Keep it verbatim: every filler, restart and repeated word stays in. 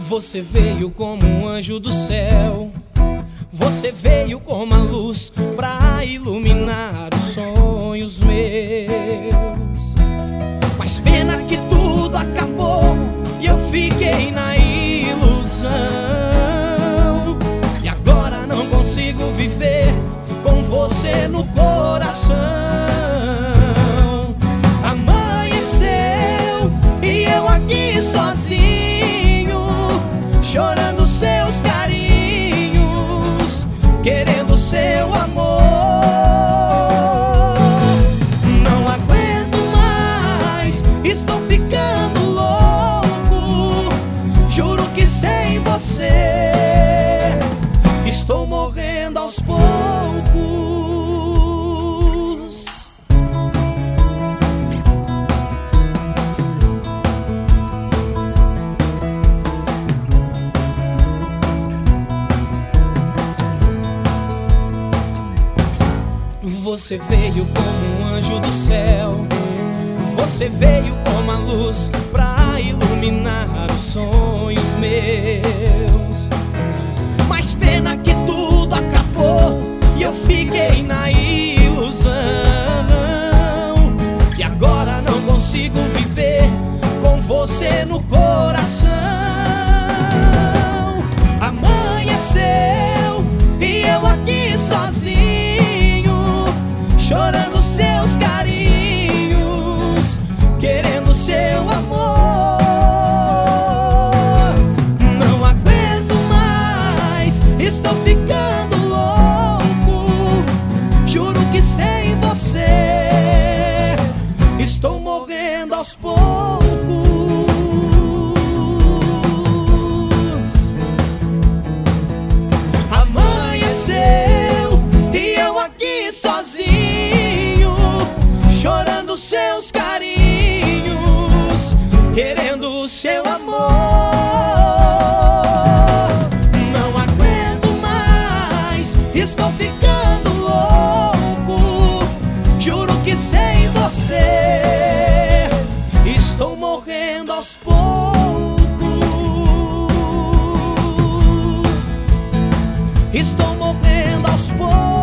Você veio como um anjo do céu, você veio como a luz pra iluminar os sonhos meus. Mas pena que tudo acabou e eu fiquei na ilusão. E agora não consigo viver com você no coração. Amanheceu e eu aqui sozinho, chorando seus carinhos, querendo seu amor. Não aguento mais, estou ficando louco. Juro que sem você estou morrendo aos poucos. Você veio como um anjo do céu, você veio como a luz pra iluminar os sonhos meus. Mas pena que tudo acabou e eu fiquei na ilusão. E agora não consigo viver com você no coração. Amanheceu e eu aqui sozinho, chorando seus carinhos, querendo seu amor. Não aguento mais, estou ficando louco. Juro que sem você estou morrendo aos poucos. Amanheceu e eu aqui sozinho, chorando seus carinhos, querendo o seu amor. Não aguento mais, estou ficando louco. Juro que sem você estou morrendo aos poucos. Estou morrendo aos poucos.